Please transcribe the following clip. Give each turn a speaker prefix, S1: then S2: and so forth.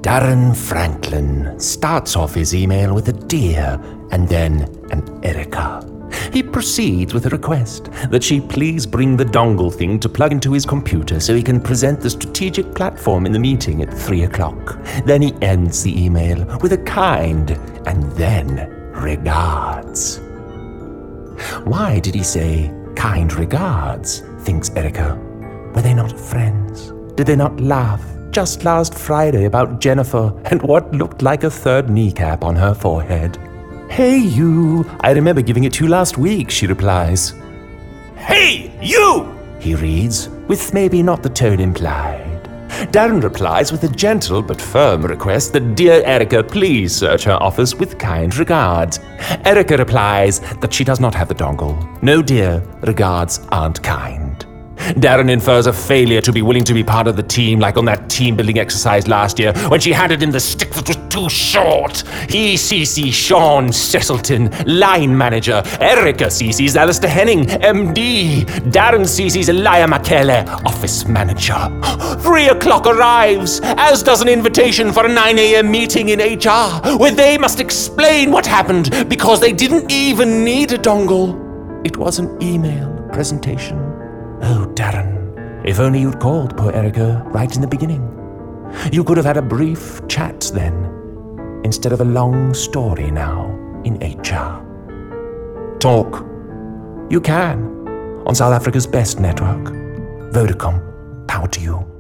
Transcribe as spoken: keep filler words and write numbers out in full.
S1: Darren Franklin starts off his email with a dear and then an Erica. He proceeds with a request that she please bring the dongle thing to plug into his computer so he can present the strategic platform in the meeting at three o'clock. Then he ends the email with a kind and then regards. Why did he say kind regards, thinks Erica. Were they not friends? Did they not laugh just last Friday about Jennifer and what looked like a third kneecap on her forehead? Hey, you! I remember giving it to you last week, she replies. Hey, you! He reads, with maybe not the tone implied. Darren replies with a gentle but firm request that dear Erica please search her office with kind regards. Erica replies that she does not have the dongle. No, dear, regards aren't kind. Darren infers a failure to be willing to be part of the team, like on that team-building exercise last year, when she handed him the stick that was too short. He C C Sean Cecilton, line manager. Erica C C's Alistair Henning, M D. Darren C C's Elia Makele, office manager. Three o'clock arrives, as does an invitation for a nine a.m. meeting in H R, where they must explain what happened because they didn't even need a dongle. It was an email presentation. Oh, Darren, if only you'd called poor Erica right in the beginning. You could have had a brief chat then, instead of a long story now in H R. Talk. You can, on South Africa's best network. Vodacom, power to you.